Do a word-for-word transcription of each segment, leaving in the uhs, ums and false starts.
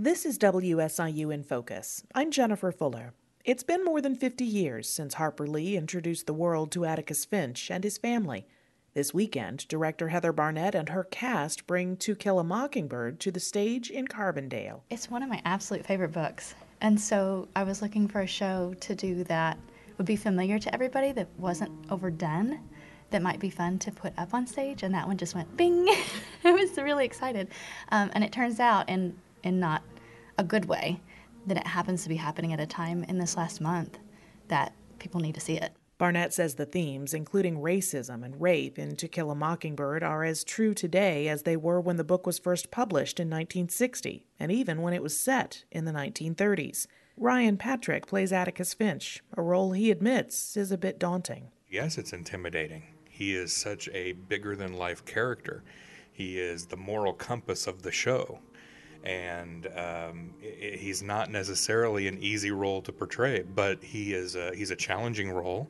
This is W S I U in Focus. I'm Jennifer Fuller. It's been more than fifty years since Harper Lee introduced the world to Atticus Finch and his family. This weekend, director Heather Barnett and her cast bring To Kill a Mockingbird to the stage in Carbondale. It's one of my absolute favorite books, and so I was looking for a show to do that would be familiar to everybody, that wasn't overdone, that might be fun to put up on stage, and that one just went bing. I was really excited. Um, and it turns out, in, in not a good way, that it happens to be happening at a time in this last month that people need to see it. Barnett says the themes, including racism and rape in To Kill a Mockingbird, are as true today as they were when the book was first published in nineteen sixty, and even when it was set in the nineteen thirties. Ryan Patrick plays Atticus Finch, a role he admits is a bit daunting. Yes, it's intimidating. He is such a bigger-than-life character. He is the moral compass of the show. And um, he's not necessarily an easy role to portray, but he is a, he's a challenging role.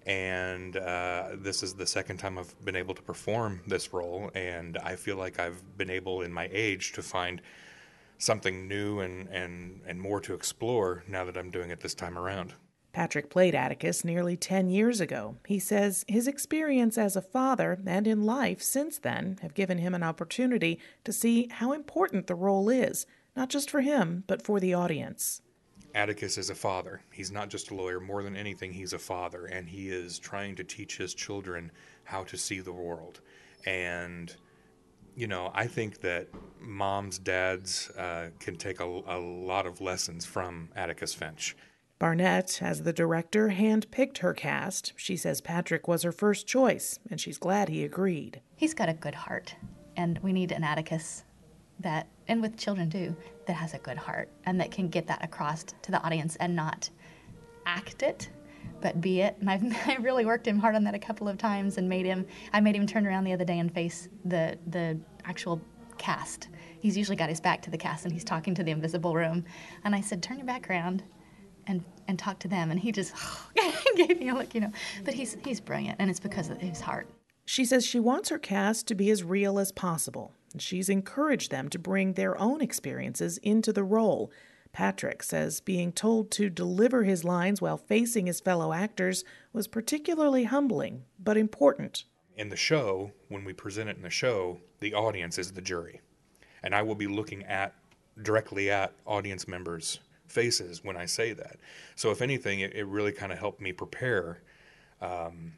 And uh, this is the second time I've been able to perform this role, and I feel like I've been able, in my age, to find something new and, and, and more to explore now that I'm doing it this time around. Patrick played Atticus nearly ten years ago. He says his experience as a father and in life since then have given him an opportunity to see how important the role is, not just for him, but for the audience. Atticus is a father. He's not just a lawyer. More than anything, he's a father, and he is trying to teach his children how to see the world. And, you know, I think that moms, dads uh, can take a, a lot of lessons from Atticus Finch. Barnett, as the director, handpicked her cast. She says Patrick was her first choice, and she's glad he agreed. He's got a good heart, and we need an Atticus that, and with children too, that has a good heart and that can get that across to the audience and not act it, but be it. And I've I really worked him hard on that a couple of times and made him, I made him turn around the other day and face the, the actual cast. He's usually got his back to the cast and he's talking to the invisible room. And I said, turn your back around and and talk to them. And he just gave me a look, you know. But he's he's brilliant, and it's because of his heart. She says she wants her cast to be as real as possible, and she's encouraged them to bring their own experiences into the role. Patrick says being told to deliver his lines while facing his fellow actors was particularly humbling, but important. In the show, when we present it in the show, the audience is the jury. And I will be looking at directly at audience members' faces when I say that. So if anything, it, it really kind of helped me prepare um,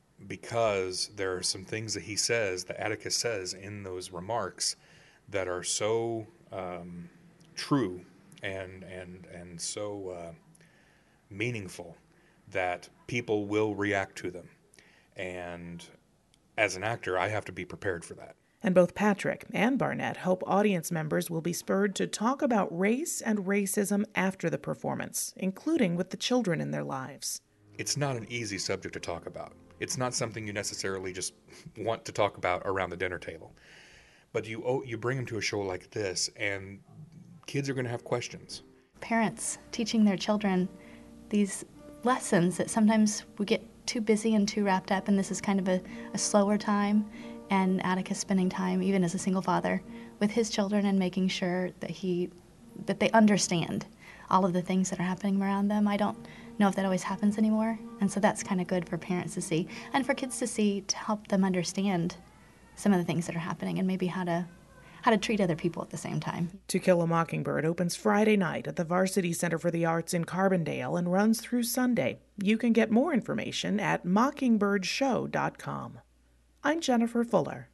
because there are some things that he says, that Atticus says in those remarks, that are so um, true and and and so uh, meaningful that people will react to them. And as an actor, I have to be prepared for that. And both Patrick and Barnett hope audience members will be spurred to talk about race and racism after the performance, including with the children in their lives. It's not an easy subject to talk about. It's not something you necessarily just want to talk about around the dinner table. But you oh, you bring them to a show like this, and kids are going to have questions. Parents teaching their children these lessons that sometimes we get too busy and too wrapped up, and this is kind of a, a slower time. And Atticus spending time, even as a single father, with his children and making sure that he, that they understand all of the things that are happening around them. I don't know if that always happens anymore, and so that's kind of good for parents to see, and for kids to see, to help them understand some of the things that are happening and maybe how to how to treat other people at the same time. To Kill a Mockingbird opens Friday night at the Varsity Center for the Arts in Carbondale and runs through Sunday. You can get more information at mockingbird show dot com. I'm Jennifer Fuller.